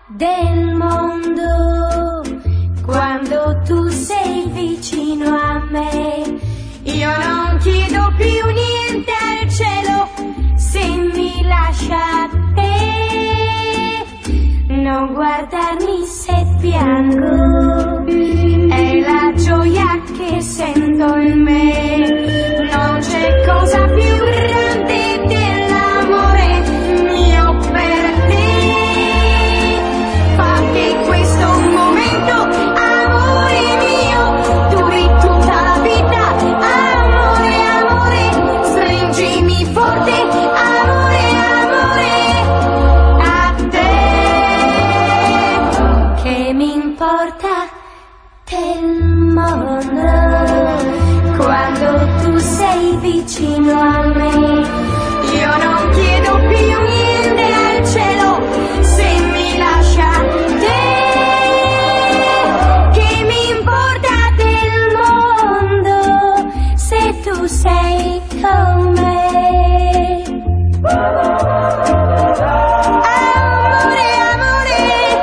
del mondo quando tu sei vicino a me. Io non chiedo più niente al cielo se mi lascia te. Non guardarmi se piango, è la gioia che sento in me. Non c'è cosa più grande dell'amore mio per te. Fa che questo momento, amore mio, duri tutta la vita. Amore, amore, stringimi forte, amore, amore, a te. Che mi importa del mondo quando tu sei vicino a me. Io non chiedo più niente al cielo se mi lascia te. Che mi importa del mondo se tu sei con me. Amore, amore,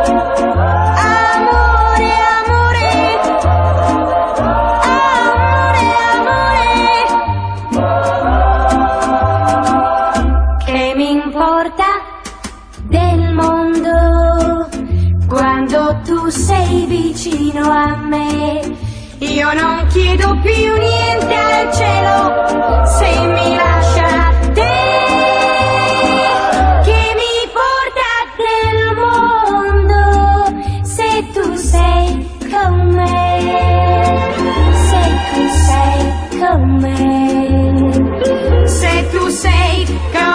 amore, amore, amore. Che mi importa del mondo quando tu sei vicino a me. Io non chiedo più niente al cielo se mi lascia te. Che mi importa del mondo se tu sei con me. Se tu sei con me. Se tu sei con me.